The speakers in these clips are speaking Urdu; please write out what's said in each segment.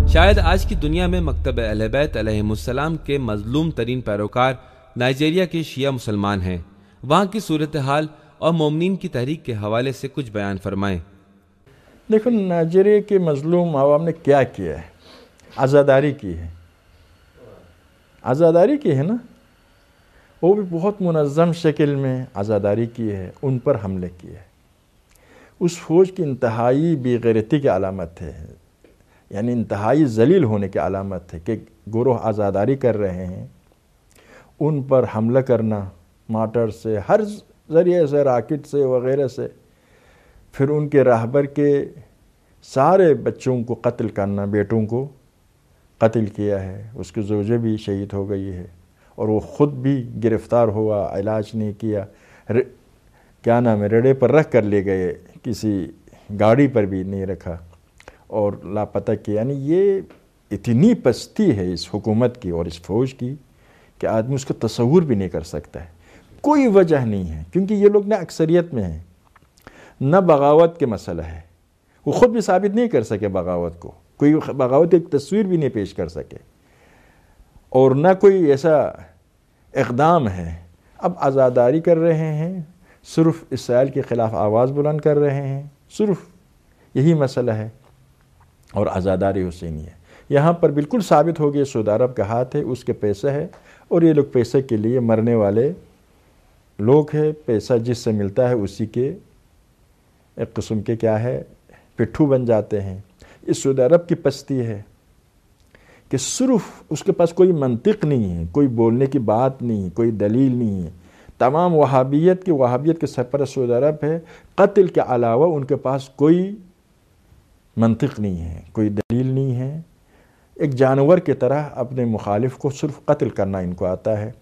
شاید آج کی دنیا میں مکتب اہل بیت علیہم السلام کے مظلوم ترین پیروکار نائجیریا کے شیعہ مسلمان ہیں۔ وہاں کی صورتحال اور مومنین کی تحریک کے حوالے سے کچھ بیان فرمائیں۔ دیکھو، نائجیریا کے مظلوم عوام نے کیا کیا ہے؟ عزاداری کی ہے، عزاداری کی ہے نا، وہ بھی بہت منظم شکل میں عزاداری کی ہے، ان پر حملے کیے ہیں۔ اس فوج کی انتہائی بے غیرتی کی علامت ہے، یعنی انتہائی ذلیل ہونے کی علامت ہے کہ گروہ عزاداری کر رہے ہیں، ان پر حملہ کرنا مارٹر سے، ہر ذریعے سے، راکٹ سے وغیرہ سے، پھر ان کے راہبر کے سارے بچوں کو قتل کرنا، بیٹوں کو قتل کیا ہے، اس کی زوجہ بھی شہید ہو گئی ہے، اور وہ خود بھی گرفتار ہوا، علاج نہیں کیا، ریڑے پر رکھ کر لے گئے، کسی گاڑی پر بھی نہیں رکھا اور لاپتہ کیا۔ یعنی یہ اتنی پستی ہے اس حکومت کی اور اس فوج کی کہ آدمی اس کا تصور بھی نہیں کر سکتا ہے۔ کوئی وجہ نہیں ہے، کیونکہ یہ لوگ نہ اکثریت میں ہیں، نہ بغاوت کے مسئلہ ہے، وہ خود بھی ثابت نہیں کر سکے بغاوت کو، کوئی بغاوت ایک تصویر بھی نہیں پیش کر سکے، اور نہ کوئی ایسا اقدام ہے۔ اب عزاداری کر رہے ہیں، صرف اسرائیل کے خلاف آواز بلند کر رہے ہیں، صرف یہی مسئلہ ہے، اور عزاداری حسینی ہے۔ یہاں پر بالکل ثابت ہو گیا سعودی عرب کا ہاتھ ہے، اس کے پیسہ ہے، اور یہ لوگ پیسے کے لیے مرنے والے لوگ ہیں، پیسہ جس سے ملتا ہے اسی کے ایک قسم کے کیا ہے پٹھو بن جاتے ہیں۔ اس سعودی عرب کی پستی ہے کہ صرف اس کے پاس کوئی منطق نہیں ہے، کوئی بولنے کی بات نہیں ہے، کوئی دلیل نہیں ہے۔ تمام وہابیت کے سرپرست سعودی عرب ہے، قتل کے علاوہ ان کے پاس کوئی منطق نہیں ہے، کوئی دلیل نہیں ہے۔ ایک جانور کی طرح اپنے مخالف کو صرف قتل کرنا ان کو آتا ہے،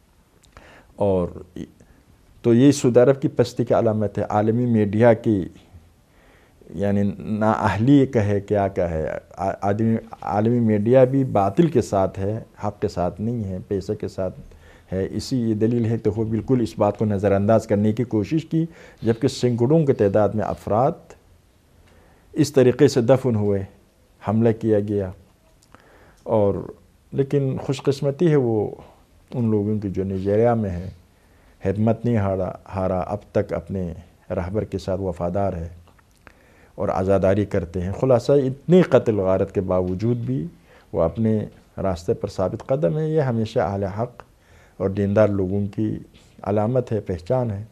اور تو یہ سعودی عرب کی پستی کی علامت ہے۔ عالمی میڈیا کی یعنی نااہلی کہے کیا کہے، عالمی میڈیا بھی باطل کے ساتھ ہے، حق کے ساتھ نہیں ہے، پیسے کے ساتھ ہے۔ اسی یہ دلیل ہے کہ وہ بالکل اس بات کو نظر انداز کرنے کی کوشش کی، جبکہ سینکڑوں کی تعداد میں افراد اس طریقے سے دفن ہوئے، حملہ کیا گیا، اور لیکن خوش قسمتی ہے وہ ان لوگوں کی جو نائجیریا میں ہے، ہمت نہیں ہارا، اب تک اپنے رہبر کے ساتھ وفادار ہے اور عزاداری کرتے ہیں۔ خلاصہ اتنی قتل غارت کے باوجود بھی وہ اپنے راستے پر ثابت قدم ہے۔ یہ ہمیشہ اہل حق اور دیندار لوگوں کی علامت ہے، پہچان ہے۔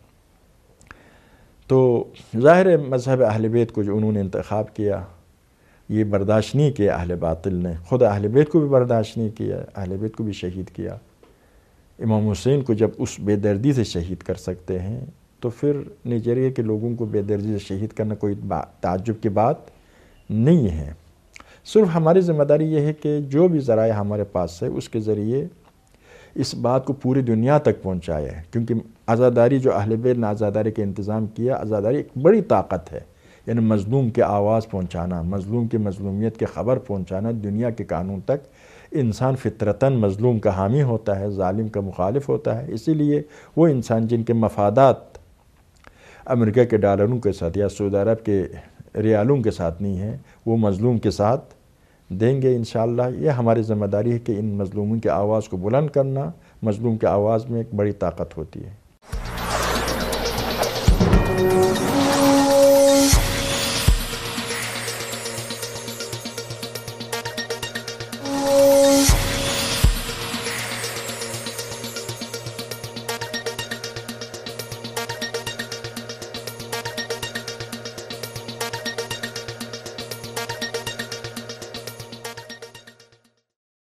تو ظاہر ہے مذہب اہل بیت کو جو انہوں نے انتخاب کیا، یہ برداشت نہیں کیا اہل باطل نے، خود اہل بیت کو بھی برداشت نہیں کیا، اہل بیت کو بھی شہید کیا۔ امام حسین کو جب اس بے دردی سے شہید کر سکتے ہیں تو پھر نائجیریا کے لوگوں کو بے دردی سے شہید کرنا کوئی تعجب کی بات نہیں ہے۔ صرف ہماری ذمہ داری یہ ہے کہ جو بھی ذرائع ہمارے پاس ہے اس کے ذریعے اس بات کو پوری دنیا تک پہنچایا ہے، کیونکہ عزاداری جو اہل بیت نے عزاداری کا انتظام کیا، عزاداری ایک بڑی طاقت ہے، یعنی مظلوم کے آواز پہنچانا، مظلوم کی مظلومیت کی خبر پہنچانا دنیا کے قانون تک۔ انسان فطرتاً مظلوم کا حامی ہوتا ہے، ظالم کا مخالف ہوتا ہے، اسی لیے وہ انسان جن کے مفادات امریکہ کے ڈالروں کے ساتھ یا سعودی عرب کے ریالوں کے ساتھ نہیں ہیں، وہ مظلوم کے ساتھ دیں گے انشاءاللہ۔ یہ ہماری ذمہ داری ہے کہ ان مظلوموں کی آواز کو بلند کرنا، مظلوم کی آواز میں ایک بڑی طاقت ہوتی ہے۔